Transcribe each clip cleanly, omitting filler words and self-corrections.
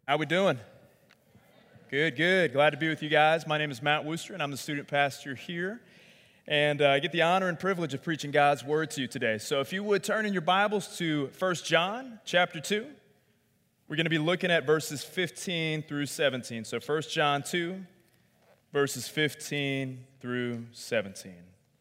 How we doing? Good, good. Glad to be with you guys. My name is Matt Wooster, and I'm the student pastor here. And I get the honor and privilege of preaching God's word to you today. So if you would turn in your Bibles to 1 John chapter 2. We're going to be looking at verses 15 through 17. So 1 John 2, verses 15 through 17.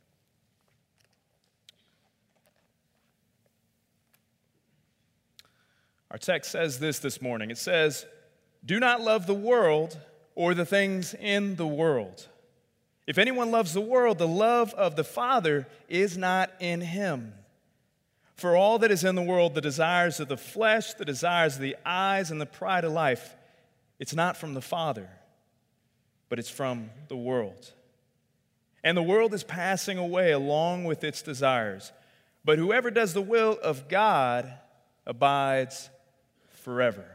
Our text says this morning. It says, "Do not love the world or the things in the world. If anyone loves the world, the love of the Father is not in him. For all that is in the world, the desires of the flesh, the desires of the eyes, and the pride of life, it's not from the Father, but it's from the world. And the world is passing away along with its desires. But whoever does the will of God abides forever."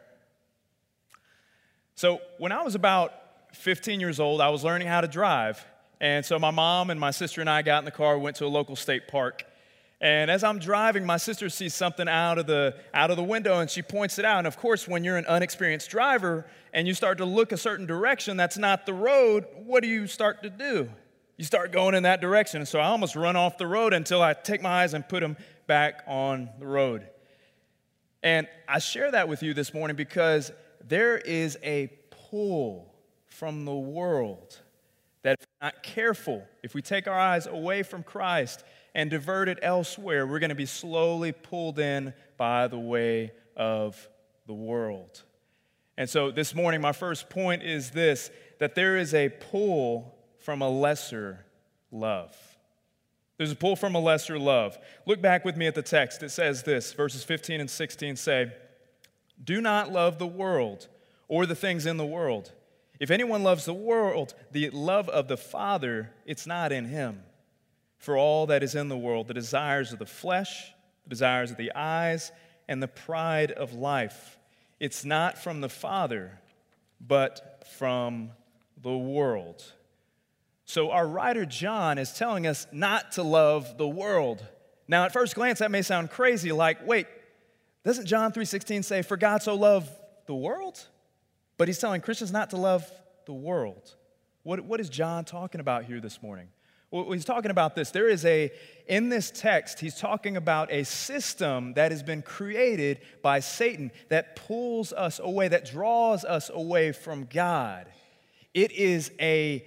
So when I was about 15 years old, I was learning how to drive. And so my mom and my sister and I got in the car, went to a local state park. And as I'm driving, my sister sees something out of the window, and she points it out. And of course, when you're an unexperienced driver and you start to look a certain direction that's not the road, what do you start to do? You start going in that direction. And so I almost run off the road until I take my eyes and put them back on the road. And I share that with you this morning because there is a pull from the world that if we're not careful, if we take our eyes away from Christ and divert it elsewhere, we're going to be slowly pulled in by the way of the world. And so this morning, my first point is this, that there is a pull from a lesser love. There's a pull from a lesser love. Look back with me at the text. It says this, verses 15 and 16 say, "Do not love the world or the things in the world. If anyone loves the world, the love of the Father, it's not in him. For all that is in the world, the desires of the flesh, the desires of the eyes, and the pride of life, it's not from the Father, but from the world." So our writer John is telling us not to love the world. Now, at first glance, that may sound crazy, like, wait, doesn't John 3:16 say, "For God so loved the world"? But he's telling Christians not to love the world. What is John talking about here this morning? Well, he's talking about this. In this text, he's talking about a system that has been created by Satan that pulls us away, that draws us away from God. It is a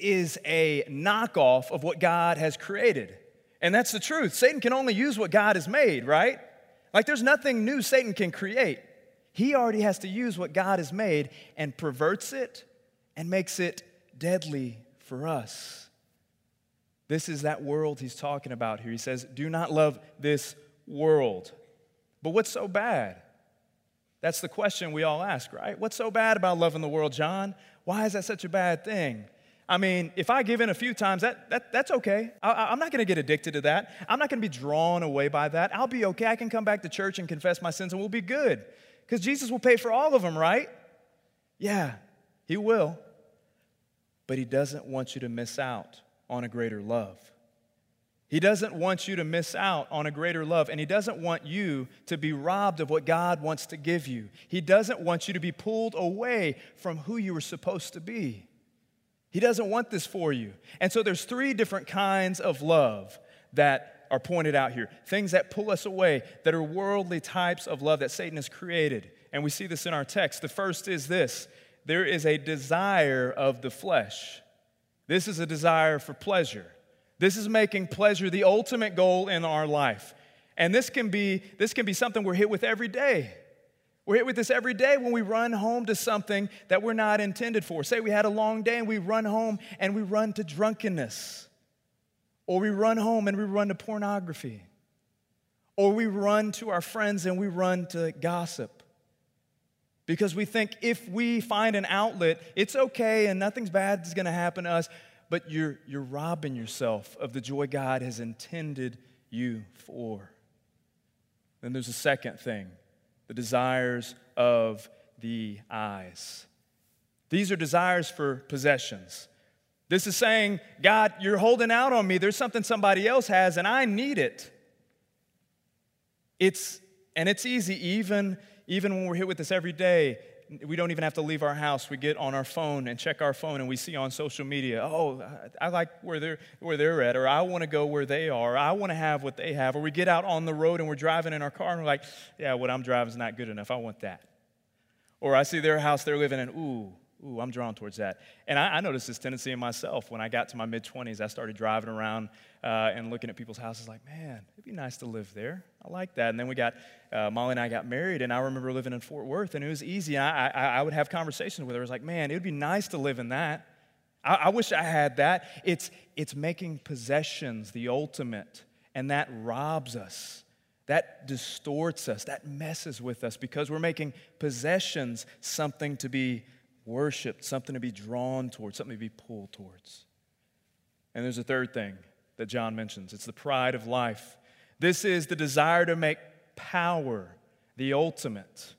knockoff of what God has created. And that's the truth. Satan can only use what God has made, right? Like there's nothing new Satan can create. He already has to use what God has made and perverts it and makes it deadly for us. This is that world he's talking about here. He says, do not love this world. But what's so bad? That's the question we all ask, right? What's so bad about loving the world, John? Why is that such a bad thing? I mean, if I give in a few times, that's okay. I'm not going to get addicted to that. I'm not going to be drawn away by that. I'll be okay. I can come back to church and confess my sins and we'll be good. Because Jesus will pay for all of them, right? Yeah, he will. But he doesn't want you to miss out on a greater love. He doesn't want you to miss out on a greater love, and he doesn't want you to be robbed of what God wants to give you. He doesn't want you to be pulled away from who you were supposed to be. He doesn't want this for you. And so there's three different kinds of love that are pointed out here. Things that pull us away, that are worldly types of love that Satan has created. And we see this in our text. The first is this. There is a desire of the flesh. This is a desire for pleasure. This is making pleasure the ultimate goal in our life. And this can be something we're hit with every day. We're hit with this every day when we run home to something that we're not intended for. Say we had a long day and we run home and we run to drunkenness. Or we run home and we run to pornography. Or we run to our friends and we run to gossip. Because we think if we find an outlet, it's okay and nothing's bad is going to happen to us. But you're robbing yourself of the joy God has intended you for. Then there's a second thing. The desires of the eyes. These are desires for possessions. This is saying, God, you're holding out on me. There's something somebody else has, and I need it. It's easy, even when we're hit with this every day. we don't even have to leave our house. We get on our phone and check our phone, and we see on social media, oh, I like where they're at, or I want to go where they are, or I want to have what they have. Or we get out on the road and we're driving in our car and we're like, yeah, what I'm driving is not good enough. I want that. Or I see their house they're living in, ooh, I'm drawn towards that. And I noticed this tendency in myself. When I got to my mid-20s, I started driving around and looking at people's houses like, man, it'd be nice to live there. I like that. And then Molly and I got married, and I remember living in Fort Worth, and it was easy. I would have conversations with her. I was like, man, it would be nice to live in that. I wish I had that. It's making possessions the ultimate, and that robs us. That distorts us. That messes with us because we're making possessions something to be worshiped, something to be drawn towards, something to be pulled towards. And there's a third thing that John mentions. It's the pride of life. This is the desire to make power the ultimate.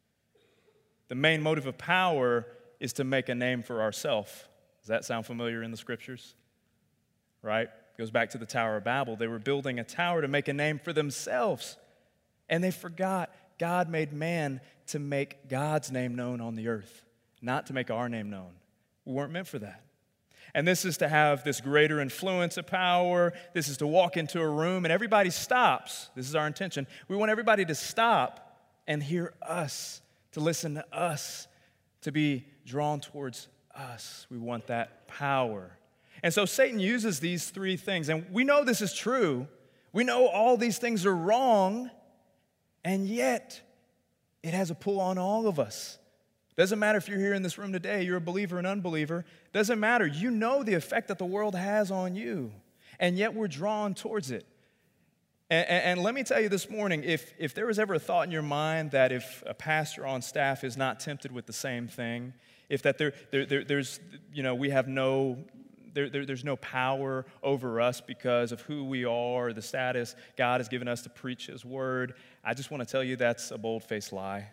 The main motive of power is to make a name for ourselves. Does that sound familiar in the scriptures? Right? It goes back to the Tower of Babel. They were building a tower to make a name for themselves. And they forgot God made man to make God's name known on the earth, not to make our name known. We weren't meant for that. And this is to have this greater influence of power. This is to walk into a room and everybody stops. This is our intention. We want everybody to stop and hear us, to listen to us, to be drawn towards us. We want that power. And so Satan uses these three things. And we know this is true. We know all these things are wrong. And yet, it has a pull on all of us. Doesn't matter if you're here in this room today, you're a believer or an unbeliever. Doesn't matter. You know the effect that the world has on you. And yet we're drawn towards it. And let me tell you this morning, if there was ever a thought in your mind that if a pastor on staff is not tempted with the same thing, if that there's, we have there's no power over us because of who we are, or the status God has given us to preach His word, I just want to tell you that's a bold-faced lie.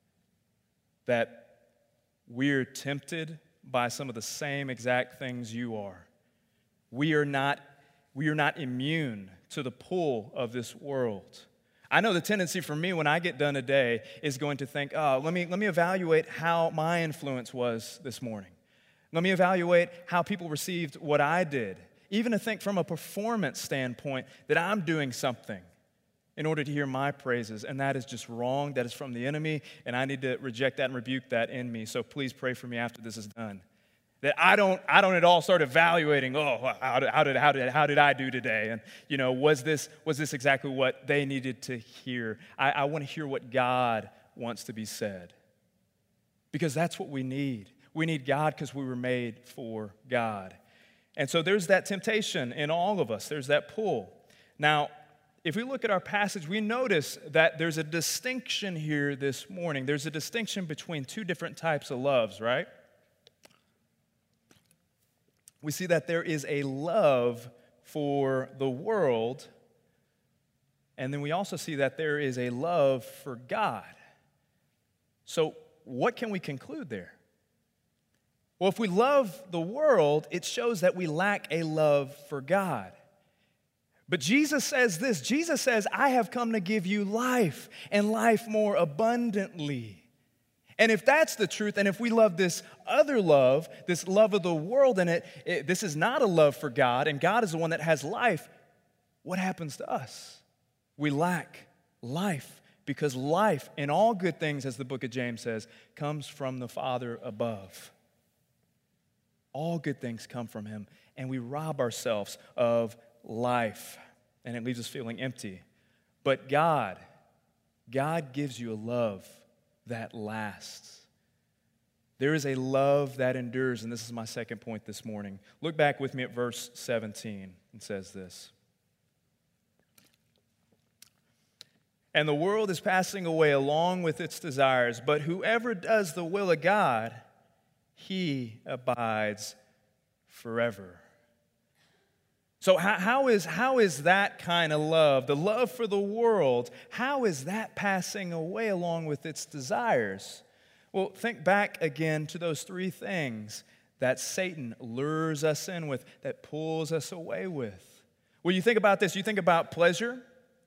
That we're tempted by some of the same exact things you are. We are not immune to the pull of this world. I know the tendency for me when I get done a day is going to think, oh, let me evaluate how my influence was this morning. Let me evaluate how people received what I did. Even to think from a performance standpoint that I'm doing something in order to hear my praises, and that is just wrong. That is from the enemy, and I need to reject that and rebuke that in me. So please pray for me after this is done. That I don't at all start evaluating, how did I do today? And was this exactly what they needed to hear? I want to hear what God wants to be said. Because that's what we need. We need God because we were made for God. And so there's that temptation in all of us. There's that pull. Now, if we look at our passage, we notice that there's a distinction here this morning. There's a distinction between two different types of loves, right? We see that there is a love for the world, and then we also see that there is a love for God. So what can we conclude there? Well, if we love the world, it shows that we lack a love for God. But Jesus says this. Jesus says, I have come to give you life, and life more abundantly. And if that's the truth, and if we love this other love, this love of the world, and this is not a love for God, and God is the one that has life, what happens to us? We lack life, because life and all good things, as the book of James says, comes from the Father above. All good things come from Him, and we rob ourselves of life, and it leaves us feeling empty. But God gives you a love that lasts. There is a love that endures, and this is my second point this morning. Look back with me at verse 17. It says this. And the world is passing away along with its desires, but whoever does the will of God, he abides forever. So how is that kind of love, the love for the world, how is that passing away along with its desires? Well, think back again to those three things that Satan lures us in with, that pulls us away with. When you think about this, you think about pleasure,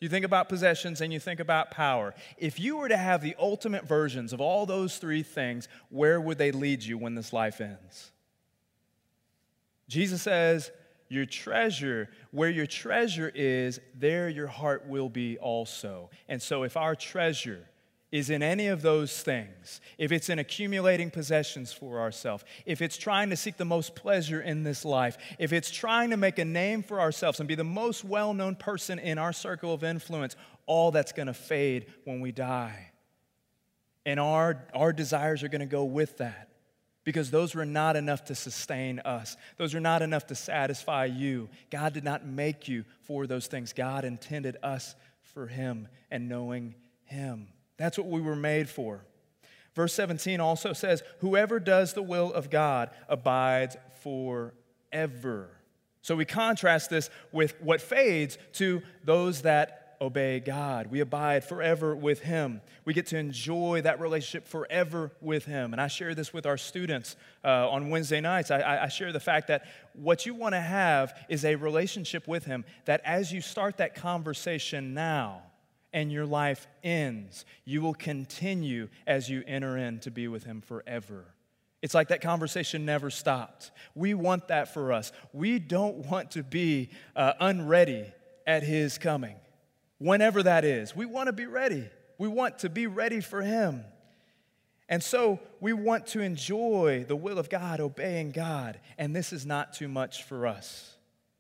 You think about possessions and you think about power. If you were to have the ultimate versions of all those three things, where would they lead you when this life ends? Jesus says, your treasure, where your treasure is, there your heart will be also. And so if our treasure is in any of those things, if it's in accumulating possessions for ourselves, if it's trying to seek the most pleasure in this life, if it's trying to make a name for ourselves and be the most well-known person in our circle of influence, all that's going to fade when we die. And our desires are going to go with that, because those were not enough to sustain us. Those are not enough to satisfy you. God did not make you for those things. God intended us for Him and knowing Him. That's what we were made for. Verse 17 also says, whoever does the will of God abides forever. So we contrast this with what fades to those that obey God. We abide forever with Him. We get to enjoy that relationship forever with Him. And I share this with our students on Wednesday nights. I share the fact that what you want to have is a relationship with Him that as you start that conversation now, and your life ends, you will continue as you enter in to be with Him forever. It's like that conversation never stopped. We want that for us. We don't want to be unready at His coming, whenever that is. We want to be ready. We want to be ready for Him. And so we want to enjoy the will of God, obeying God, and this is not too much for us.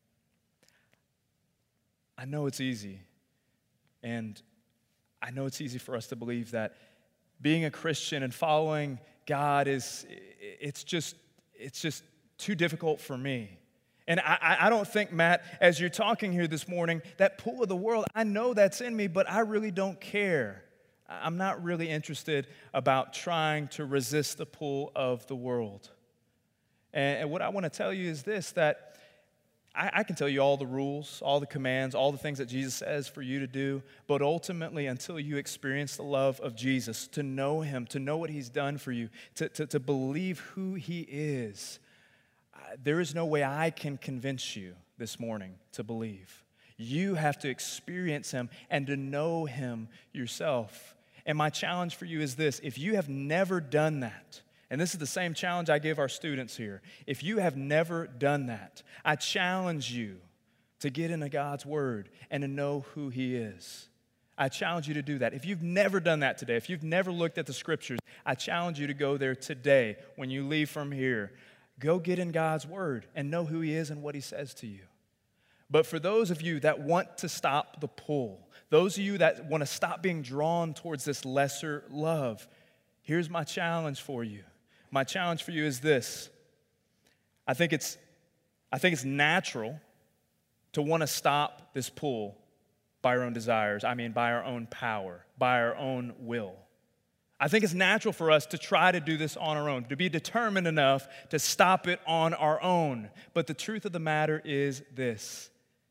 I know it's easy. And I know it's easy for us to believe that being a Christian and following God it's just too difficult for me. And I don't think, Matt, as you're talking here this morning, that pull of the world, I know that's in me, but I really don't care. I'm not really interested about trying to resist the pull of the world. And what I want to tell you is this, that I can tell you all the rules, all the commands, all the things that Jesus says for you to do, but ultimately, until you experience the love of Jesus, to know Him, to know what He's done for you, to believe who He is, there is no way I can convince you this morning to believe. You have to experience Him and to know Him yourself. And my challenge for you is this: if you have never done that, and this is the same challenge I give our students here. If you have never done that, I challenge you to get into God's Word and to know who He is. I challenge you to do that. If you've never done that today, if you've never looked at the Scriptures, I challenge you to go there today when you leave from here. Go get in God's Word and know who He is and what He says to you. But for those of you that want to stop the pull, those of you that want to stop being drawn towards this lesser love, here's my challenge for you. My challenge for you is this. I think it's natural to want to stop this pull by our own desires. By our own power, by our own will. I think it's natural for us to try to do this on our own, to be determined enough to stop it on our own. But the truth of the matter is this.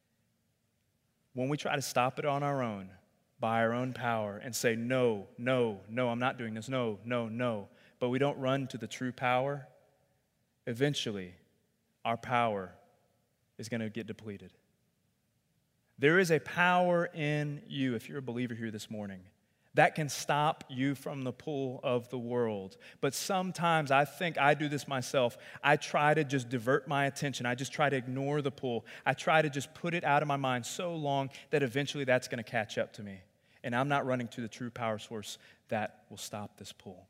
When we try to stop it on our own, by our own power, and say, no, I'm not doing this, no, but we don't run to the true power, eventually our power is going to get depleted. There is a power in you, if you're a believer here this morning, that can stop you from the pull of the world. But sometimes I think I do this myself. I try to just divert my attention. I just try to ignore the pull. I try to just put it out of my mind so long that eventually that's going to catch up to me. And I'm not running to the true power source that will stop this pull.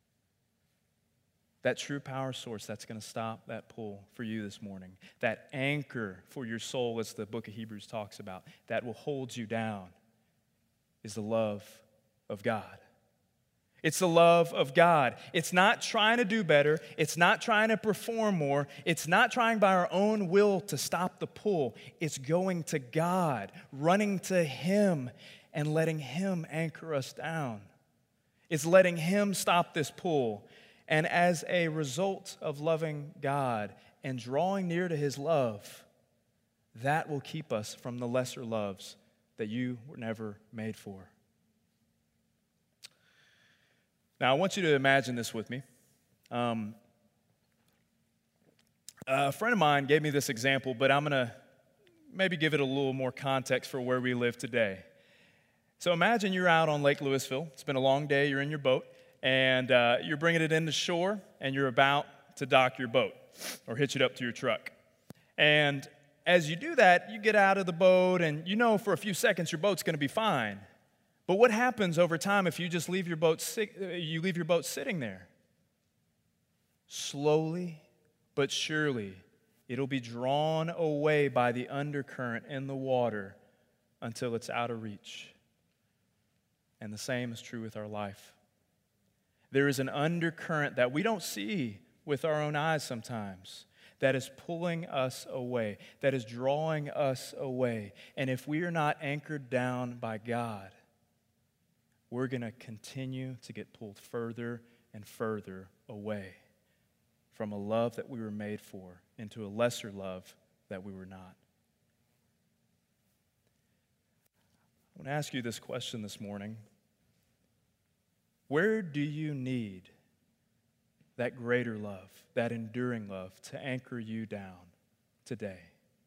That true power source that's going to stop that pull for you this morning. That anchor for your soul, as the book of Hebrews talks about, that will hold you down, is the love of God. It's the love of God. It's not trying to do better. It's not trying to perform more. It's not trying by our own will to stop the pull. It's going to God, running to Him, and letting Him anchor us down. It's letting Him stop this pull. And as a result of loving God and drawing near to His love, that will keep us from the lesser loves that you were never made for. Now, I want you to imagine this with me. A friend of mine gave me this example, but I'm going to maybe give it a little more context for where we live today. So imagine you're out on Lake Louisville. It's been a long day. You're in your boat, and you're bringing it into shore, and you're about to dock your boat or hitch it up to your truck. And as you do that, you get out of the boat, and you know for a few seconds your boat's going to be fine. But what happens over time if you just leave your boat sitting there? Slowly but surely, it'll be drawn away by the undercurrent in the water until it's out of reach. And the same is true with our life. There is an undercurrent that we don't see with our own eyes sometimes that is pulling us away, that is drawing us away. And if we are not anchored down by God, we're going to continue to get pulled further and further away from a love that we were made for into a lesser love that we were not. I want to ask you this question this morning. Where do you need that greater love, that enduring love, to anchor you down today?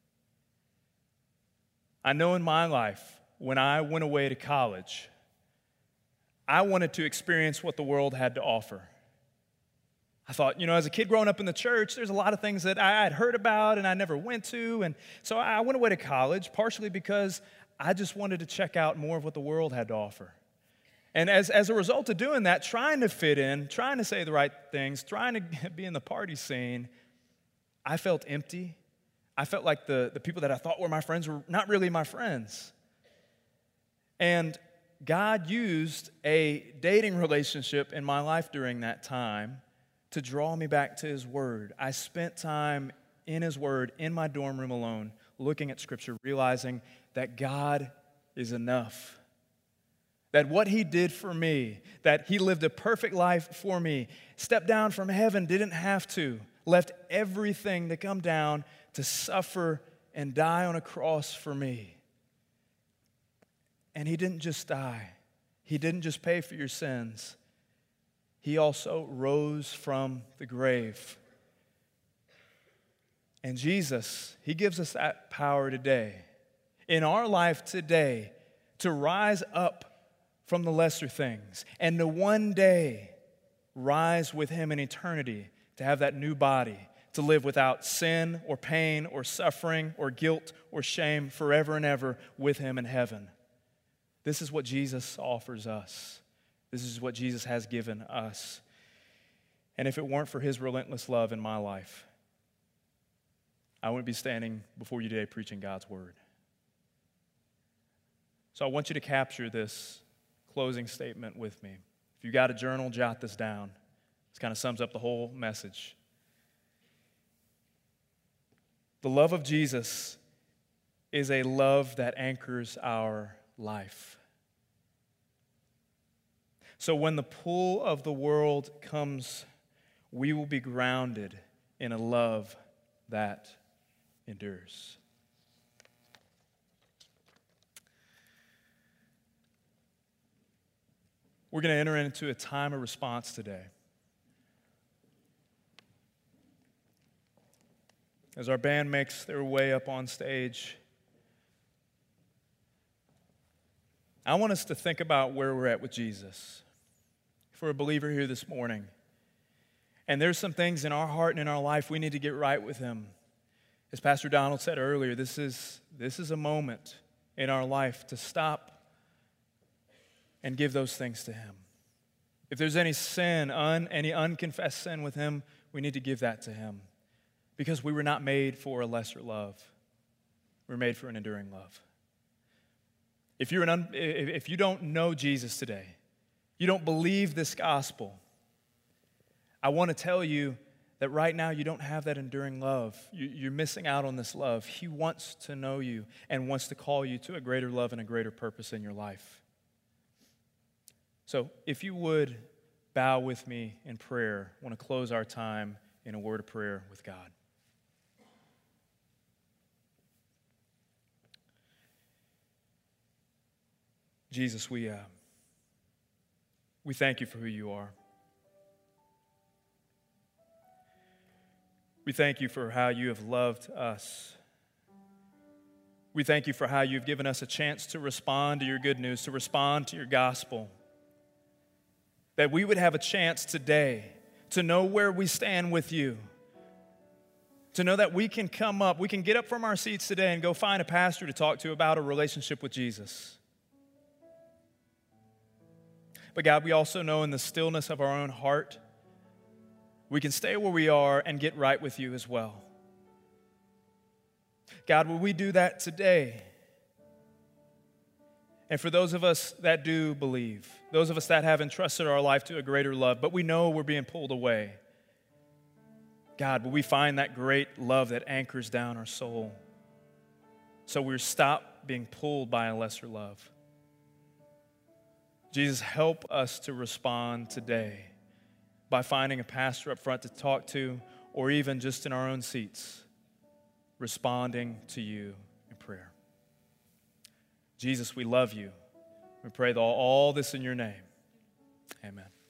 I know in my life, when I went away to college, I wanted to experience what the world had to offer. I thought, as a kid growing up in the church, there's a lot of things that I had heard about and I never went to. And so I went away to college, partially because I just wanted to check out more of what the world had to offer. And as a result of doing that, trying to fit in, trying to say the right things, trying to be in the party scene, I felt empty. I felt like the people that I thought were my friends were not really my friends. And God used a dating relationship in my life during that time to draw me back to His Word. I spent time in His Word, in my dorm room alone, looking at Scripture, realizing that God is enough. That what He did for me, that He lived a perfect life for me, stepped down from heaven, didn't have to, left everything to come down to suffer and die on a cross for me. And He didn't just die. He didn't just pay for your sins. He also rose from the grave. And Jesus, He gives us that power today, in our life today, to rise up from the lesser things and to one day rise with Him in eternity, to have that new body, to live without sin or pain or suffering or guilt or shame forever and ever with Him in heaven. This is what Jesus offers us. This is what Jesus has given us. And if it weren't for His relentless love in my life, I wouldn't be standing before you today preaching God's Word. So I want you to capture this closing statement with me. If you got a journal, jot this down. This kind of sums up the whole message. The love of Jesus is a love that anchors our life. So when the pull of the world comes, we will be grounded in a love that endures. We're going to enter into a time of response today. As our band makes their way up on stage, I want us to think about where we're at with Jesus. If we're a believer here this morning, and there's some things in our heart and in our life we need to get right with Him. As Pastor Donald said earlier, this is a moment in our life to stop and give those things to Him. If there's any sin, any unconfessed sin with Him, we need to give that to Him. Because we were not made for a lesser love. We're made for an enduring love. If you don't know Jesus today, you don't believe this gospel, I want to tell you that right now you don't have that enduring love. You're missing out on this love. He wants to know you and wants to call you to a greater love and a greater purpose in your life. So if you would bow with me in prayer, I want to close our time in a word of prayer with God. Jesus, we thank You for who You are. We thank You for how You have loved us. We thank you for how you've given us a chance to respond to your good news, to respond to your gospel. That we would have a chance today to know where we stand with you. To know that we can get up from our seats today and go find a pastor to talk to about a relationship with Jesus. But God, we also know in the stillness of our own heart, we can stay where we are and get right with you as well. God, will we do that today? And for those of us that do believe, those of us that have entrusted our life to a greater love, but we know we're being pulled away, God, will we find that great love that anchors down our soul so we stop being pulled by a lesser love? Jesus, help us to respond today by finding a pastor up front to talk to, or even just in our own seats, responding to you in prayer. Jesus, we love you. We pray all this in your name. Amen.